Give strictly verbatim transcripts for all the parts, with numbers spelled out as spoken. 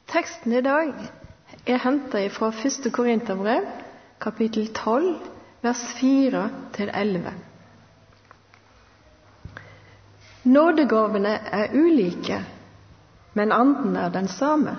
Teksten i dag er hentet fra første Korinterbrev, kapittel tolv, vers fire til elleve. Nådegavene er ulike, men anden er den samme.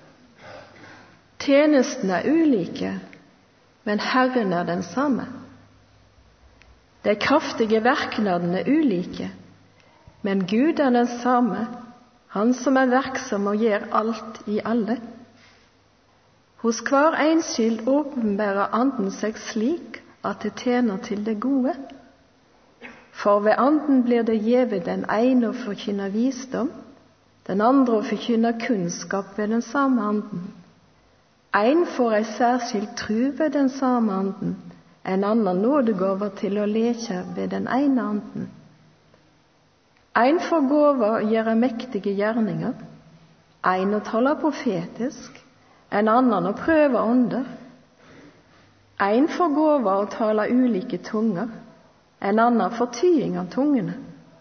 Tjenestene er ulike, men Herren er den samme. De kraftige verknadene er ulike, men Gud er den samme, Han som er verksom og gjør alt i alle. Hos hver enskild åpenbærer anden seg slik at det tjener til det gode. For ved anden blir det givet den ene å forkynne visdom, den andre å forkynne kunnskap ved den samme anden. En får ei særskilt tru ved den samme anden, en annen nådegaver til å leke ved den ene anden. En får gåver å gjøre mektige gjerninger, en å tale profetisk, en annen å prøve ånder. En får gåver å tale ulike tunger, en annen for tying av tungene.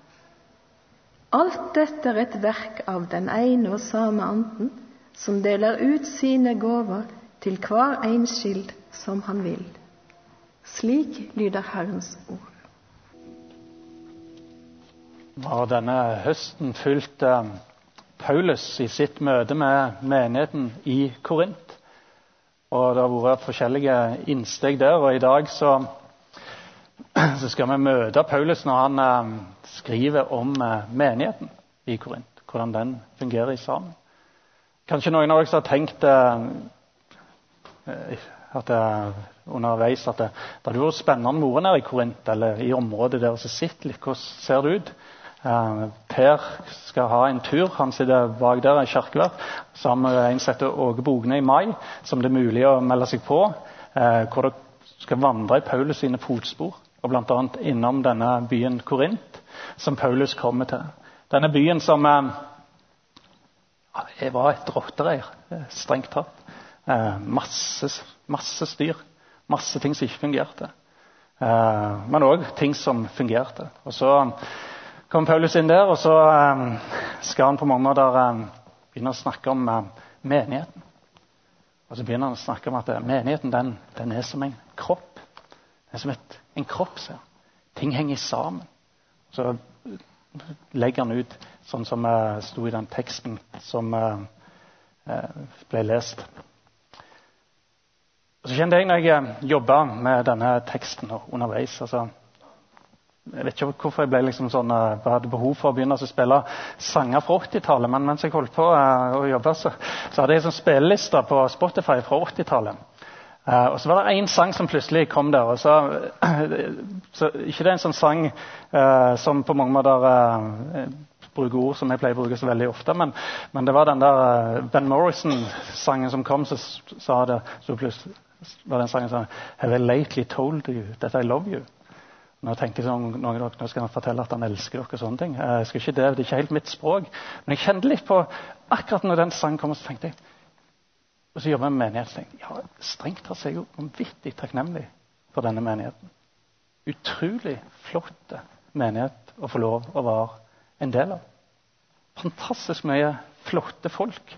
Alt dette er et verk av den ene og samme anden, som deler ut sine gåver til hver enskild som han vil. Slik lyder Herrens ord. Har denne høsten fulgt eh, Paulus i sitt møte med menigheten i Korint. Og det har vært forskjellige innsteg der, og i dag så, så skal vi møte Paulus når han eh, skriver om eh, menigheten i Korint, hvordan den fungerer i sammen. Kanskje noen av dere har tenkt eh, at det, underveis at det, det hadde vært spennende å være nede i Korint, eller i området der og sitte litt, hvordan ser det ut? Uh, Per skal ha en tur, han sitter bak der i kirkevær, sammen med en som heter Åge Bogne i mai, som det er mulig å melde seg på, uh, hvor dere skal vandre i Paulus sine fotspor, og blant annet innom denne byen Korint, som Paulus kommer til. Denne byen som uh, var et rottereir, strengt tatt. Uh, masse, masse styr, masse ting som ikke fungerte, uh, men også ting som fungerte. Og så kom Paulus inn der, og så um, skal han på mange måter um, begynne å snakke om um, menigheten. Og så begynner han å snakke om at uh, menigheten den, den er som en kropp. Den er som et, en kropp, så. Ting henger sammen. Så legger han ut sånn som uh, sto i den teksten som uh, uh, ble lest. Og så kjente jeg når jeg uh, jobbet med denne teksten underveis, altså jeg vet ikke hvorfor jeg ble liksom sånn, jeg hadde behov for å begynne å spille sanger fra åttitallet, men mens jeg holdt på uh, å jobbe, så, så hadde jeg en sånn spilleliste på Spotify fra åttitallet. Uh, og så var det en sang som plutselig kom der, og så, så ikke det er en sånn sang uh, som på mange måter uh, bruker ord som jeg pleier å bruke så veldig ofte, men, men det var den der uh, Ben Morrison-sangen som kom, så sa det, så plutselig var den sangen sånn, Have I lately told you that I love you? Nå tenkte jeg sånn, noen av dere, nå skal han fortelle at han elsker dere og sånne ting. Jeg skal ikke det, det er ikke helt mitt språk. Men jeg kjente litt på, akkurat når den sangen kom, så tenkte jeg, og så jobber jeg med menighet, så tenkte jeg, ja, strengt tatt så er jeg jo vanvittig takknemlig for denne menigheten. Utrolig flott menighet å få lov å være en del av. Fantastisk mye flotte folk.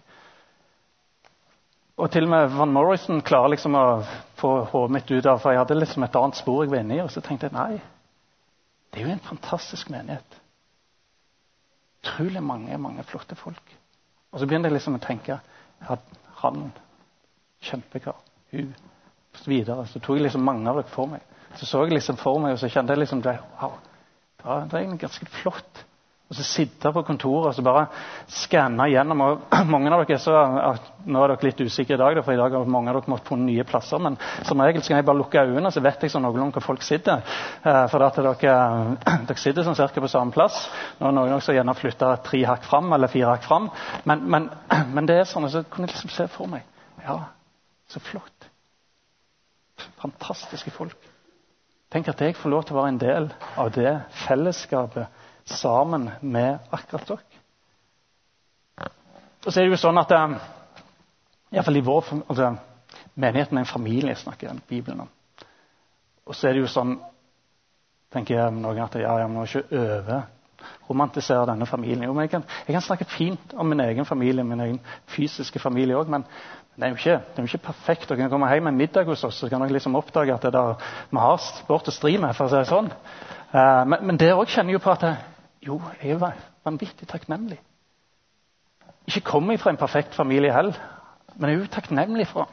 Og til og med Van Morrison klarer liksom å få hodet mitt ut av, for jeg hadde liksom et annet spor jeg var inne i, og så tenkte jeg, nei, det er jo en fantastisk menighet. Utrolig mange, mange flotte folk. Og så begynte jeg liksom å tenke, at han, kjempekar, hun, og så videre. Så tok jeg liksom mange av dere for meg. Så så jeg liksom for meg, og så kjente jeg liksom, det, wow, det er egentlig ganske flott. Og så sitte på kontoret og så bare skanne gjennom. Og mange av dere er så, nå er dere litt usikre i dag, for i dag har mange av dere måttet få nye plasser, men som regel skal jeg bare lukke øynene, så vet jeg sånn noenlunde hvor folk sitter. For at dere, dere sitter sånn cirka på samme plass. Nå er noen også gjerne flyttet tre hakk frem, eller fire hakk frem. Men, men, men det er sånn, og så kunne jeg liksom se for meg. Ja, så flott. Fantastiske folk. Tenk at jeg får lov til å være en del av det fellesskapet sammen med akkurat dere. Og så er det jo sånn at um, i hvert fall i vår altså, menigheten er en familie, snakker Bibelen om. Og så er det jo sånn, tenker jeg noen at ja, jeg må ikke øve romantisere denne familien. Jo, men jeg, kan, jeg kan snakke fint om min egen familie, min egen fysiske familie også, men det er jo ikke, det er jo ikke perfekt. Dere kan komme hjem med middag hos oss, så kan dere liksom oppdage at det der, vi har sport og stri med, for å si det sånn. Uh, men, men det også kjenner jo på at jeg, jo, jeg er vanvittig takknemlig. Ikke kommer fra en perfekt familie heller, men jeg er jo takknemlig for.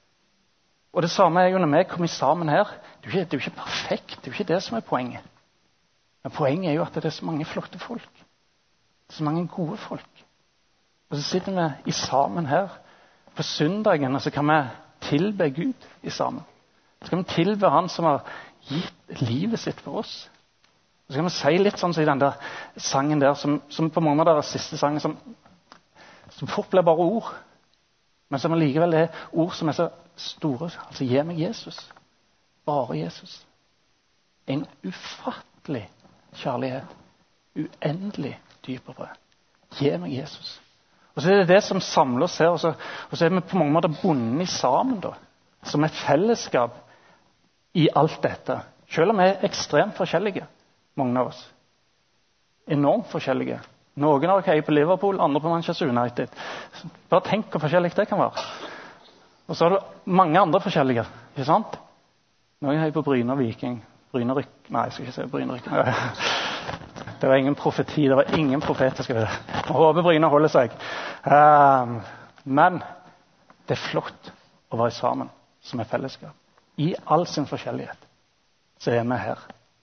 Og det samme er jo når vi kommer sammen her. Det er, jo ikke, det er jo ikke perfekt, det er jo ikke det som er poenget. Men poenget er jo at det er så mange flotte folk. Så mange gode folk. Og så sitter vi i sammen her på søndagen, og så kan vi tilbe Gud i sammen. Så kan vi tilbe Han som har gitt livet sitt for oss. Så kan vi si litt sånn som i den der sangen der, som, som på mange måter er siste sangen, som, som fort blir bare ord. Men som likevel er ord som er så store. Altså, gi meg Jesus. Bare Jesus. En ufattelig kjærlighet. Uendelig dyp og bred. Gi meg Jesus. Og så er det det som samler oss her, og så, og så er vi på mange måter bundet sammen da, som et fellesskap i alt dette. Selv om vi er ekstremt forskjellige, mange av oss. Enormt forskjellige. Noen av dere er på Liverpool, andre på Manchester United. Bare tenk hvor forskjellig det kan være. Og så har du mange andre forskjellige, ikke sant? Noen er på Bryne og Viking. Bryne og Ryk... Nei, jeg skal ikke si Bryne og Ryk. Det var ingen profeti, det var ingen profeter, skal vi det. Jeg håper Bryne holder seg. Um, men det er flott å være sammen som et fellesskap. I all sin forskjellighet så er vi her.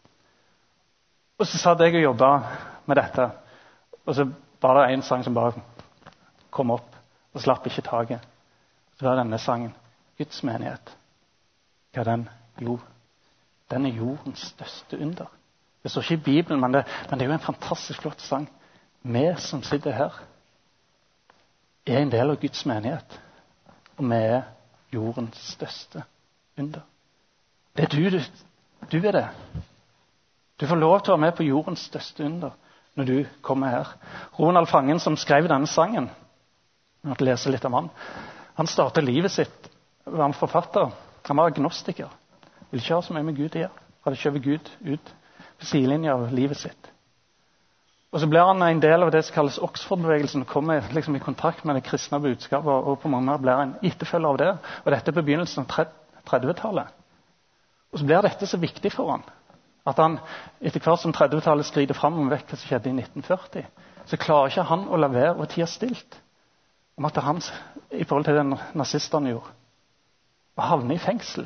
Og så satt jeg og jobbet med dette, og så var det en sang som bare kom opp, og slapp ikke taget. Så var denne sangen, Guds menighet. Hva er den? Jo, den er jordens største under. Det står ikke i Bibelen, men det, men det er jo en fantastisk flott sang. Vi som sitter her, er en del av Guds menighet. Og vi er jordens største under. Det er du, du, du er det. Du får lov til å være med på jordens største under når du kommer her. Ronald Fangen, som skrev denne sangen, jeg måtte lese litt om han, han startet livet sitt, var en forfatter, han var agnostiker. Vil ikke ha så mye med Gud å gjøre. Hadde skjøvet Gud ut på sidelinjen av livet sitt. Og så ble han en del av det som kalles Oxford-bevegelsen, og kom liksom i kontakt med det kristne budskapet, og, og på mange måter ble han etterfølger av det. Og dette er på begynnelsen av trettitallet. Og så blir dette så viktig for han, at han etter hvert som trettitallet skrider frem og vet hva som skjedde i nitten førti, så klarer ikke han å la være å tie stilt om at han, i forhold til det nazistene gjorde, å havne i fengsel.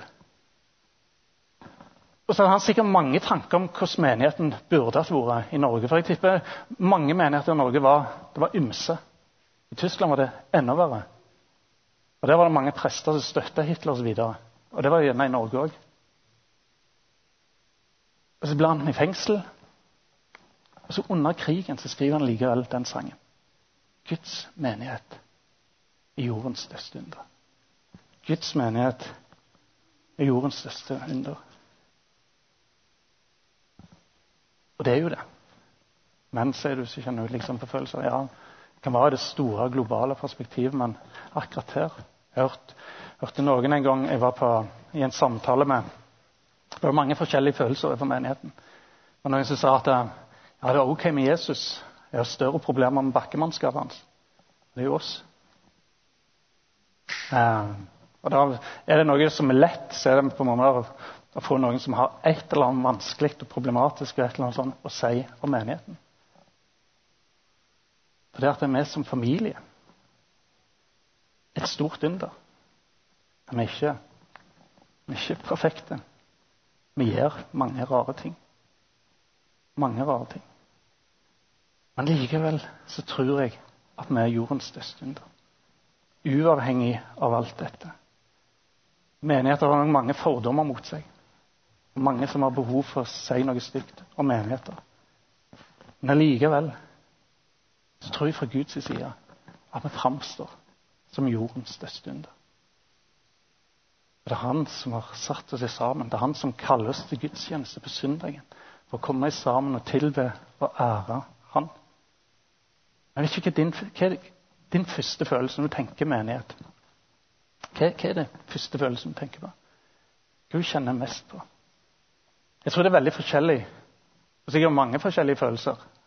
Og så hadde han sikkert mange tanker om hvordan menigheten burde ha vært i Norge. For jeg tipper mange menigheter i Norge var, det var ymse. I Tyskland var det enda verre. Og der var det mange prester som støttet Hitler og så videre. Og det var gjerne i Norge også. Og så ble han i fengsel. Og så under krigen så skriver han likevel den sangen. Guds menighet i jordens største under. Guds menighet i jordens største under. Og det er jo det. Men så er du så kjenner du liksom på følelser. Ja, det kan være det store globale perspektivet, men akkurat her. Jeg hørte, hørte noen en gang jeg var på, i en samtale med, det var mange forskjellige følelser over menigheten. Og noen som sa at ja, det er ok med Jesus. Jeg har større problemer med bakkemannskapet hans. Det er jo oss. Eh, og da er det noe som er lett, så er det på mange måter å få noen som har et eller annet vanskelig og problematisk og et eller annet sånt å si om menigheten. For det er at det er vi som familie. Et stort under. Men vi er ikke, vi er ikke perfekte. Vi gjør mange rare ting. Mange rare ting. Men likevel så tror jeg at vi er jordens største under. Uavhengig av alt dette. Menigheter har mange fordommer mot seg. Og mange som har behov for å si noe stygt om menigheter. Men likevel så tror jeg fra Guds side at vi framstår som jordens største under. Det er han som har satt oss sammen. Det er han som kaller oss til gudstjeneste på søndagen. For å komme sammen og tilbe og ære han. Jeg vet ikke hva din, hva er din første følelse når du tenker menighet. Hva, hva er det første følelsen du tenker på? Hva du kjenner mest på? Jeg tror det er veldig forskjellig. Det er sikkert mange forskjellige følelser.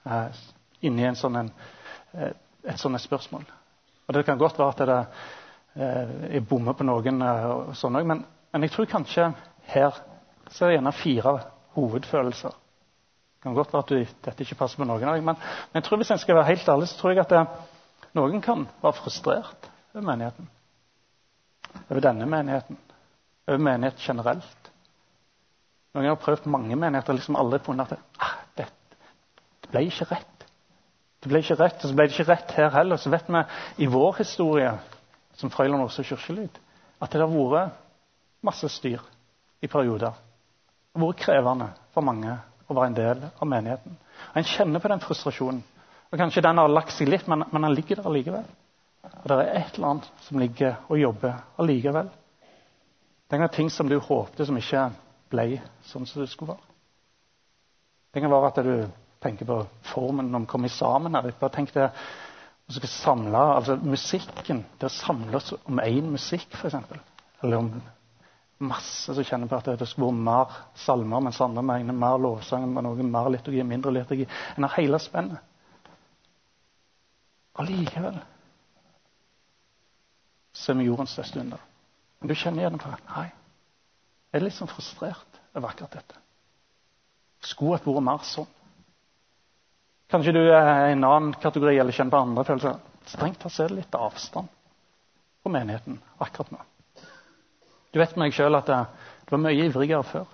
eh, inni en sånn en, eh, et sånt spørsmål. Og det kan godt være at det eh, er bommer på noen, eh, og sånn også, men, men jeg tror kanskje her så er det gjerne fire hovedfølelser. Det kan godt være at du, dette ikke passer på noen av dem, men, men jeg tror hvis jeg skal være helt ærlig, så tror jeg at det, noen kan være frustrert over menigheten. Over denne menigheten. Over menighet generelt. Noen har prøvd mange menigheter, liksom aldri funnet at det, ah, det, det ble ikke rett. Det ble ikke rett, og så ble det ikke rett her heller. Så vet vi i vår historie, som Frøyland også kirkelyd, at det har vært masse styr i perioder. Det har vært krevende for mange å være en del av menigheten. Og en kjenner på den frustrasjonen. Og kanskje den har lagt seg litt, men, men den ligger der allikevel. Og det er et eller annet som ligger og jobber allikevel. Det er ting som du håpte som ikke ble sånn som det skulle være. Det kan være at du tenker på formen når vi kommer sammen her. Bare tenk det å skal samle, altså musikken, det å samle oss om en musikk for eksempel. Eller om masse som kjenner på at det skal være mer salmer, mens andre mener mer lovsang, noe mer liturgi, mindre liturgi. En har hele spennet. Allikevel så er vi jordens største under. Men du kjenner igjen på nei, jeg er litt sånn frustrert over akkurat dette. Skulle at vært mer sånn. Kanskje du er en annen kategori eller kjenner på andre følelser. Strengt tatt så er det litt avstand på menigheten akkurat nå. Du vet meg selv at det, det var mye ivrigere før.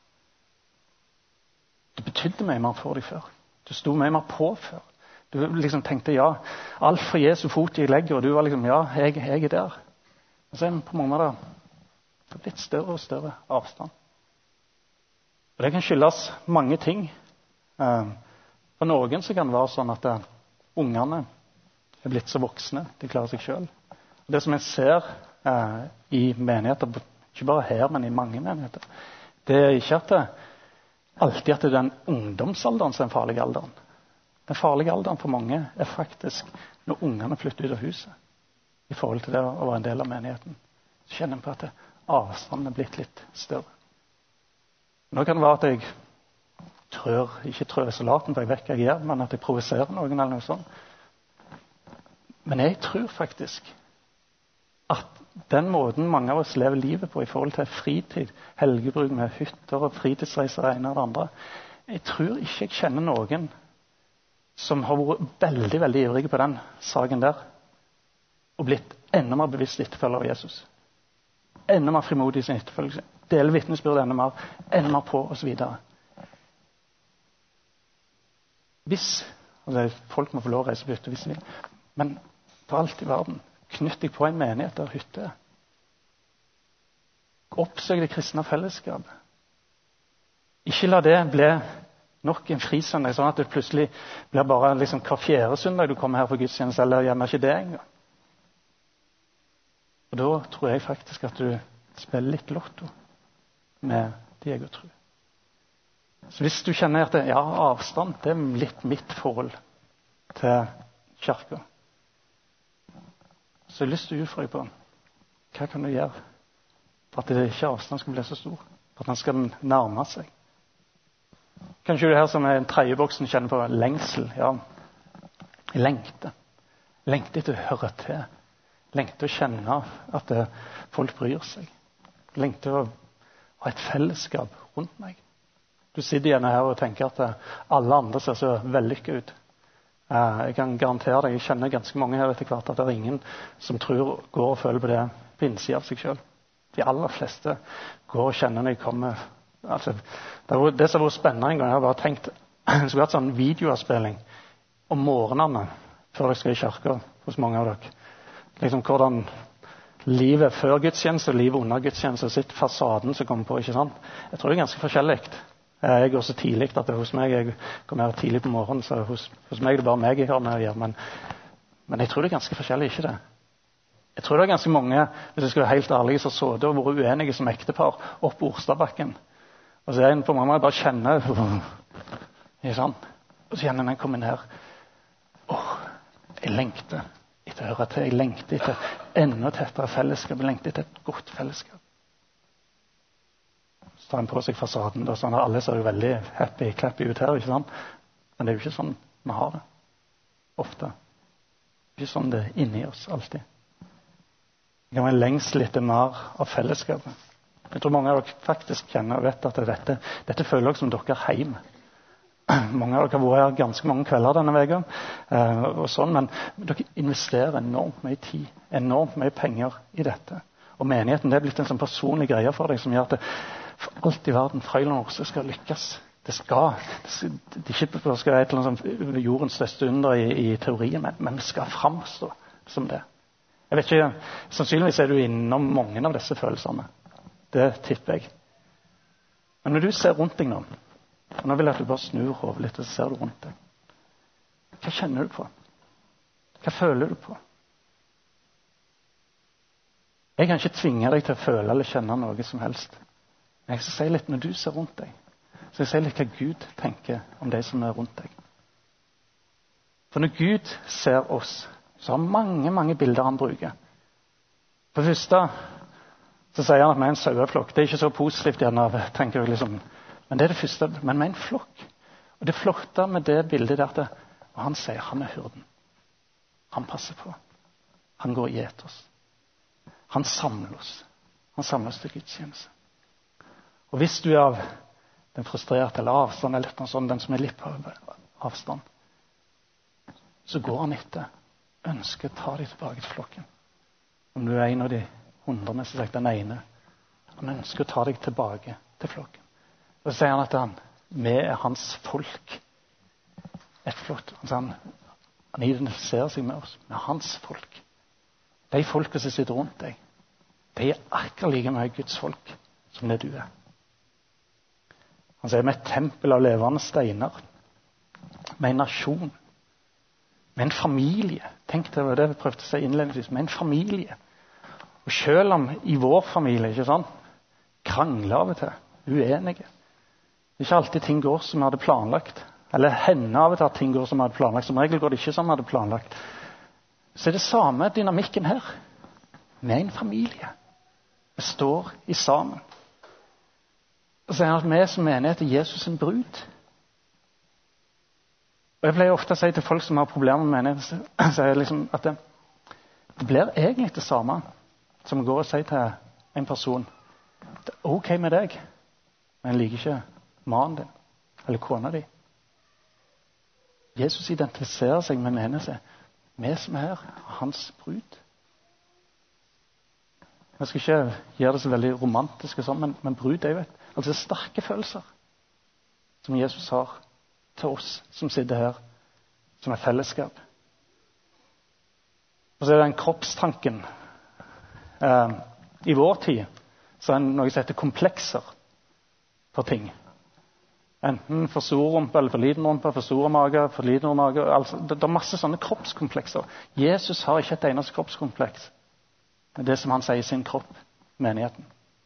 Det betydde mye mer for deg før. Du sto mye mer på før. Du liksom tenkte, ja, alt for Jesu fot jeg legger, og du var liksom, ja, jeg, jeg er der. Og så er det på mange måter det er blitt større og større avstand. Og det kan skyldes mange ting. For noen så kan det være sånn at uh, ungene er blitt så voksne, de klarer seg selv. Og det som jeg ser uh, i menigheter, ikke bare her, men i mange menigheter, det er ikke at det, alltid at det er den ungdomsalderen som er den farlige alderen. Den farlige alderen for mange er faktisk når ungene flytter ut av huset. I forhold til det å være en del av menigheten. Så kjenner jeg på at det, avstanden er blitt litt større. Nå kan det være at jeg trør, ikke trør isolaten, for jeg vet hva jeg gjør, men at jeg provoserer noen eller noe sånt. Men jeg tror faktisk at den måten mange av oss lever livet på i forhold til fritid, helgebruk med hytter og fritidsreiser og ene og det andre, jeg tror ikke jeg kjenner noen som har vært veldig, veldig ivrige på den saken der, og blitt enda mer bevisst etterfølger av Jesus. Enda mer frimodig i sin etterfølgelse. Deler vitnesbyrd enda mer, enda mer på, og så videre. Hvis, altså folk må få lov å reise på hytte hvis de vil, men for alt i verden, knytt deg på en menighet der hytte. Oppsøk det kristne fellesskap. Ikke la det bli nok en frisøndag, sånn at det plutselig blir bare liksom hver fjerde søndag du kommer her for gudstjeneste, eller gjerne ikke det engang. Og da tror jeg faktisk at du spiller litt lotto med det jeg tror. Så hvis du kjenner at det, ja, avstand, det er litt mitt forhold til kirka, så jeg har lyst til å utfordre på hva kan du gjøre for at det ikke avstand skal bli så stor, for at den skal nærme seg. Kanskje du her som er en tredje boksen kjenner på lengsel. Ja, jeg lengter. Lengter til å høre til. Lengter å kjenne at det, folk bryr seg. Lengter å ha et fellesskap rundt meg. Du sitter gjerne her og tenker at alle andre ser så vellykket ut. Jeg kan garantere deg, jeg kjenner ganske mange her etter hvert, at det er ingen som tror, går og føler på det på innsiden av seg selv. De aller fleste går og kjenner når de kommer. Altså, det, var, det som var spennende en gang, jeg har bare tenkt jeg skulle hatt sånn videoavspilling om morgenene før jeg skal i kirka hos mange av dere. Liksom hvordan livet før gudstjeneste og livet under gudstjeneste sitt fasaden som kommer på, ikke sant? Jeg tror det er ganske forskjellig. Jeg går så tidlig at det hos meg, jeg kommer her tidlig på morgenen, så hos, hos meg er det bare meg jeg har med å gjøre, men, men jeg tror det er ganske forskjellig, ikke det? Jeg tror det er ganske mange, hvis jeg skal være helt ærlig, så så det å være uenige som ektepar opp på Orstadbakken. Og så er en på mange måter bare kjenner ikke sant? Og så kjenner en kommer inn her. Åh, jeg lengter etter å høre til. Jeg lengter etter enda tettere fellesskap. Jeg lengter etter et godt fellesskap. Så tar en på seg fasaden. Da, sånn at alle ser jo veldig happy, clappy ut her, ikke sant? Men det er jo ikke sånn vi har det. Ofte. Det er ikke sånn det er inni oss alltid. Det kan være lengsel etter mer av fellesskapet. Jeg tror mange av dere faktisk kjenner og vet at dette, dette føler dere som dere er hjemme. Mange av dere har vært her ganske mange kvelder denne vegen, eh, og sånn, men dere investerer enormt mye tid, enormt mye penger i dette. Og menigheten det er blitt en sånn personlig greie for deg som gjør at det, for alt i verden Frøyland også skal lykkes. Det skal, det skal, det er ikke skal være et eller annet sånn jordens største under i, i teorien, men, men vi skal framstå som det. Jeg vet ikke, sannsynligvis er du innom mange av disse følelsene. Det tipper jeg. Men når du ser rundt deg nå, og nå vil jeg at du bare snur hodet litt, og så ser du rundt deg. Hva kjenner du på? Hva føler du på? Jeg kan ikke tvinge deg til å føle eller kjenne noe som helst. Men jeg skal si litt når du ser rundt deg. Så jeg sier litt hva Gud tenker om de som er rundt deg. For når Gud ser oss, så har mange, mange bilder han bruker. For det første så sier han at vi er en saueflokk. Det er ikke så positivt gjerne, tenker jeg liksom. Men det er det første, men vi er en flokk. Og det flotte med det bildet er at det, og han sier han er hyrden. Han passer på. Han går og gjeter oss. Han samler oss. Han samler oss til gudstjeneste. Og hvis du er av den frustrerte eller avstand, eller noe sånt, den som er litt på avstand, så går han etter. Ønsker å ta deg tilbake til flokken. Om du er en av de hundrene, så sagt den ene. Han ønsker å ta deg tilbake til flokken. Og så sier han at han, vi er hans folk. Et flott. Altså han, han identifiserer seg med oss, med hans folk. De folket som sitter rundt deg, de er akkurat like mye Guds folk som det du er. Han sier med et tempel av levende steiner, med en nasjon, med en familie. Tenk deg det vi prøvde å si innledningsvis, med en familie. Og selv om i vår familie, ikke sant, krangler av og til, uenige. Det er ikke alltid ting går som vi hadde planlagt. Eller hender av og til at ting går som vi hadde planlagt. Som regel går det ikke som vi hadde planlagt. Så er det samme dynamikken her. Vi er en familie. Vi står i sammen. Og så er det at vi som menighet er Jesus en brud. Og jeg pleier ofte å si til folk som har problemer med menighet, så er det liksom at det, det blir egentlig det samme som går og sier til en person, det er ok med deg, men jeg liker ikke mannen din, eller kona di. Jesus identifiserer seg med menigheten. Vi som er her, er hans brud. Jeg skal ikke gjøre det så veldig romantisk, og sånn, men, men brud er jo et, altså sterke følelser som Jesus har til oss som sitter her, som er fellesskap. Og så er det den kroppstanken. Eh, I vår tid så er det noe som heter komplekser for ting. Enten for stor rumpe eller for liten rumpe, for store mage, for liten mage. Altså, det, det er masse sånne kroppskomplekser. Jesus har ikke et eneste kroppskompleks. Det er det som han sier i sin kropp, menigheten.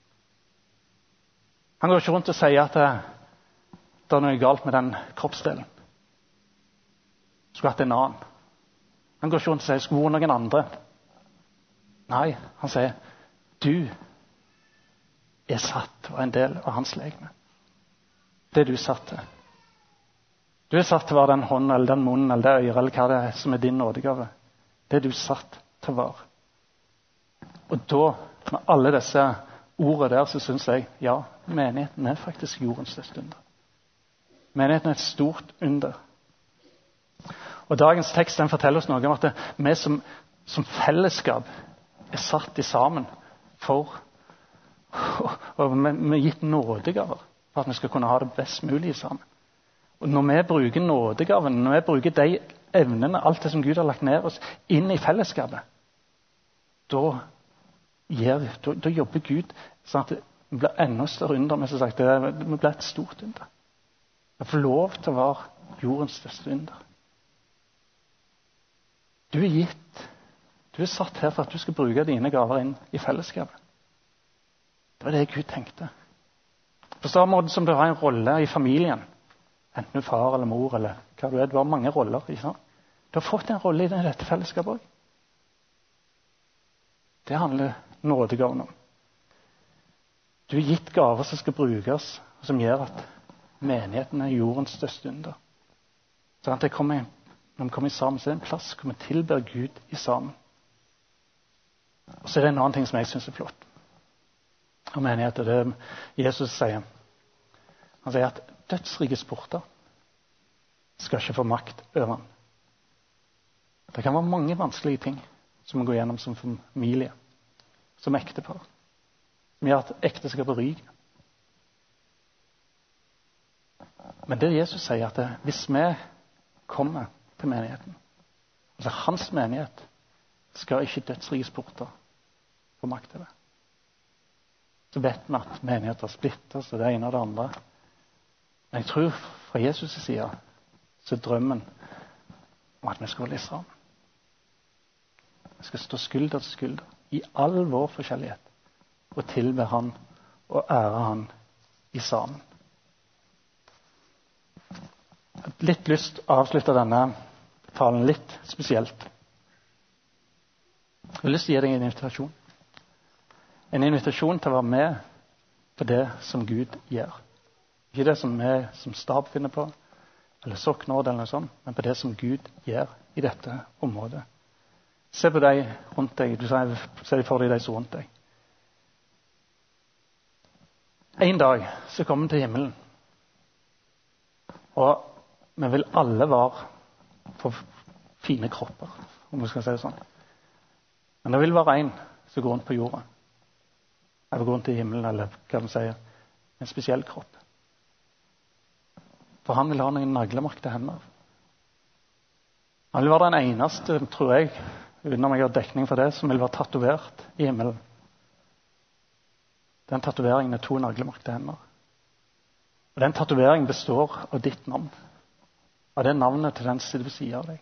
Han går ikke rundt og sier at det, det er noe galt med den kroppsdelen. Skulle hatt en annen. Han går ikke rundt og sier skulle vært noen andre. Nei, han sier du er satt og en del av hans legeme. Det er du satt til. Du er satt til å være den hånden eller den munnen eller det øyre eller hva det er som er din nådegave. Det er du satt til å være. Og da, med alle disse ordene der, så synes jeg, ja, menigheten er faktisk jordens største under. Menigheten er et stort under. Og dagens tekst den forteller oss noe om at det, vi som, som fellesskap er satt i sammen for og vi er gitt nådegaver for at vi skal kunne ha det best mulig sammen. Og når vi bruker nådegaven, når vi bruker de evnene, alt det som Gud har lagt ned oss, inn i fellesskapet, da, gir, da, da jobber Gud sånn at det blir enda større under. Men som sagt, det, det blir et stort under. Det får lov til å være jordens største under. Du er gitt. Du er satt her for at du skal bruke dine gaver inn i fellesskapet. Det var det Gud tenkte. På samme måte som du har en rolle i familien, enten du er far eller mor eller hva du er, du har mange roller, ikke sant? Du har fått en rolle i dette fellesskapet også. Det handler nådegaven om. Du er gitt gaver som skal brukes, som gjør at menigheten er jordens største under. Så at det kommer, når vi kommer sammen, så er det en plass hvor vi tilber Gud i sammen. Og så er det en annen ting som jeg synes er flott. Og menighet, det er det Jesus sier. Han sier at dødsrikets porter skal ikke få makt over han. Det kan være mange vanskelige ting som vi går gjennom som familie, som ektepar, som gjør at ekteskapet ryker. Men det Jesus sier, at det, hvis vi kommer til menigheten, altså hans menighet, skal ikke dødsrikets porter få makt til det. Så vet vi at menigheter splitter, så det ene og det andre. Men jeg tror fra Jesus' side, så er drømmen om at vi skal holde sammen. Vi skal stå skulder til skulder i all vår forskjellighet og tilbe han og ære han i sammen. Jeg har litt lyst til å avslutte denne talen litt spesielt. Jeg har lyst til å gi deg en invitasjon. En invitasjon til å være med på det som Gud gjør. Ikke det som vi som stab finner på, eller sokknåd eller noe sånt, men på det som Gud gjør i dette området. Se på deg rundt deg. Du ser for deg de som rundt deg. En dag så kommer vi til himmelen. Og vi vil alle være for fine kropper, om vi skal si det sånn. Men det vil være en som går rundt på jorda. Eller går rundt i himmelen, eller hva man sier. En spesiell kropp. For han vil ha noen naglemarkede hender. Han vil være den eneste, tror jeg, uten om jeg har dekning for det, som vil være tatovert i himmelen. Den tatoveringen er to naglemarkede hender. Og den tatoveringen består av ditt navn. Av det navnet til den som sitter ved siden av deg.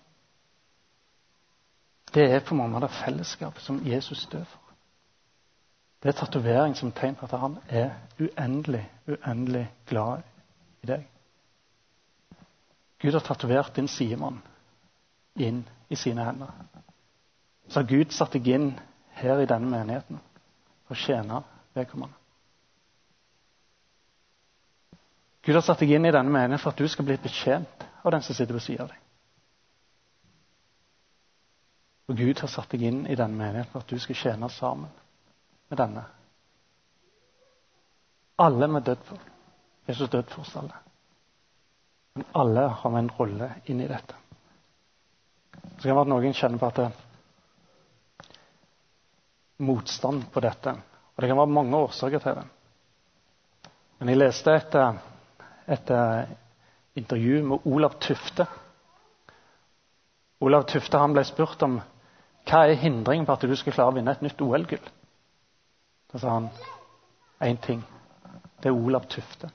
Det er på mange måter fellesskap som Jesus dør for. Det er tatovering som tegn på at han er uendelig, uendelig glad i deg. Gud har tatovert din sidemann inn i sine hender. Så har Gud satt deg inn her i denne menigheten for å tjene vedkommende. Gud har satt deg inn i denne menigheten for at du skal bli betjent av den som sitter ved siden av deg. Og Gud har satt deg inn i denne menigheten for at du skal tjene sammen med denne. Alle er død for. Jesus er død for oss alle. Men alle har en rolle inn i dette. Så kan det være at noen kjenner på at det er motstand på dette. Og det kan være mange årsaker til det. Men jeg leste et, et intervju med Olav Tufte. Olav Tufte han ble spurt om hva er hindringen på at du skal klare å vinne et nytt O L-gull. Da sa han en ting. Det er Olav Tufte.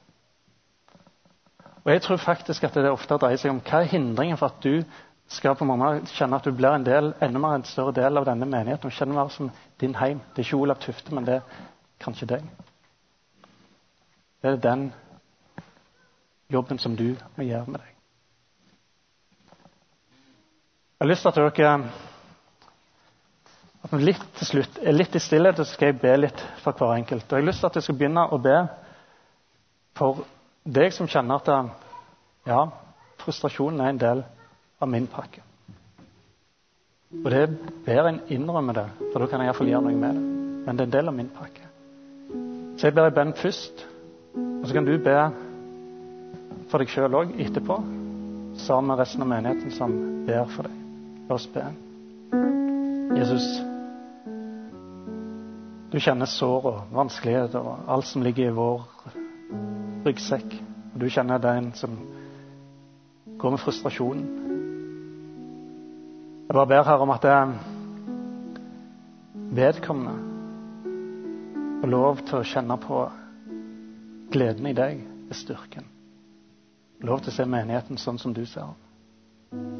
Og jeg tror faktisk at det ofte dreier seg om hva er hindringen for at du skal på mange måter kjenne at du blir en del, enda mer en større del av denne menigheten og kjenne mer som din heim. Det er ikke Olav Tufte, men det er kanskje deg. Det er den jobben som du må gjøre med deg. Jeg har lyst til at dere at vi litt til slutt er litt i stillhet, så skal jeg be litt for hver enkelt. Og jeg har lyst til at jeg skal begynne å be for deg som kjenner at ja, frustrasjonen er en del av min pakke. Og det er bedre enn innrømme det, for da kan jeg i hvert fall gjøre noe med det. Men det er en del av min pakke. Så jeg ber i bønn først, og så kan du be for deg selv også etterpå, sammen med resten av menigheten som ber for deg. La oss be. Jesus, du kjenner sår og vanskeligheter og alt som ligger i vår ryggsekk. Og du kjenner den som går med frustrasjonen. Jeg bare ber her om at det vedkommende får lov til å kjenne på gleden i deg, er styrken. Lov til å se menigheten sånn som du ser den.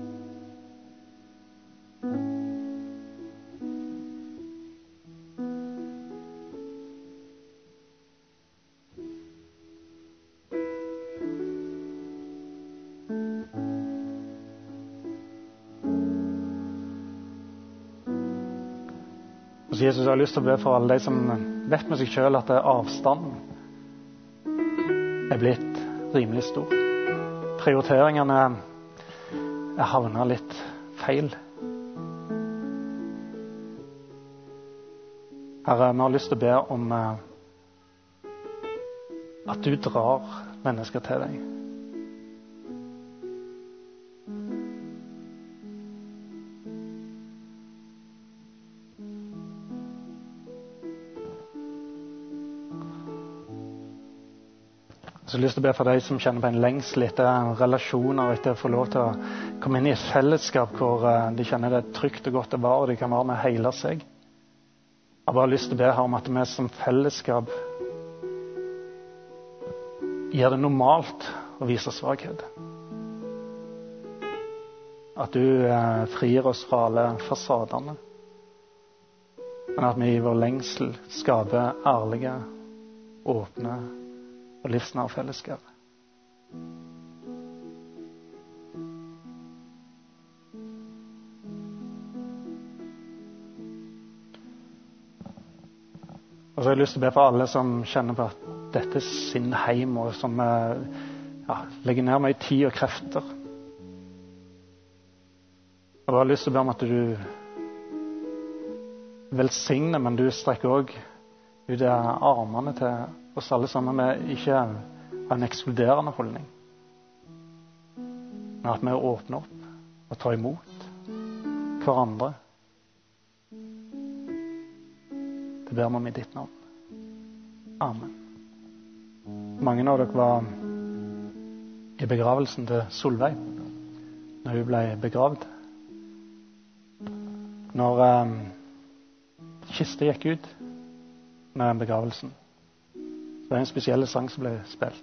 Jesus, jeg har lyst til å be for alle de som vet med seg selv at avstanden er blitt rimelig stor. Prioriteringene jeg havnet litt feil. Herre, vi har lyst til å be om eh, at du drar mennesker til deg. Så jeg har lyst til å be for deg som kjenner på en lengsel etter relasjoner, etter å få lov til å komme inn i et fellesskap hvor de kjenner det trygt og godt å være, og de kan være med hele seg. Jeg har bare lyst til å be her om at vi som fellesskap gjør det normalt å vise svakhet. At du eh, frier oss fra alle fasadene, men at vi i vår lengsel skaper ærlige, åpne og livsnære fellesskap. Og så har jeg lyst til å be for alle som kjenner på at dette er sin heim, og som ja, legger ned mye tid og krefter. Jeg har lyst til å be om at du velsigner, men du strekker også ut armene til oss alle sammen, med ikke en ekskluderende holdning, men at vi åpner opp og tar imot hverandre. Det ber vi om i ditt navn. Amen. Mange av dere var i begravelsen til Solveig når hun ble begravd. Når um, kiste gikk ut med begravelsen, det var en spesiell sang som ble spilt.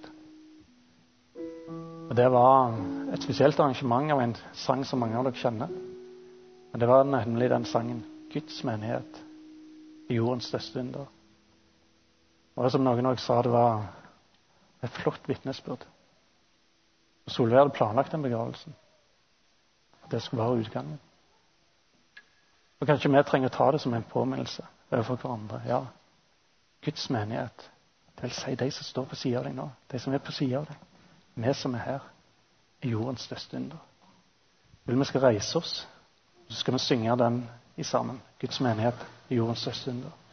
Og det var et spesielt arrangement av en sang som mange av dere kjenner. Men det var nemlig den sangen Guds menighet i jordens største under. Og som noen også sa, det var et flott vittnesbyrd. Og Solveig hadde planlagt den begravelsen. Det skulle være utgangen. Og kanskje vi trenger å ta det som en påminnelse overfor hverandre. Ja, Guds menighet. Det vil si de som står på siden av deg nå. De som er på siden av deg. Vi som er her i jordens største under. Vil vi skal reise oss, så skal vi synge den i sammen. Guds menighet i jordens største under.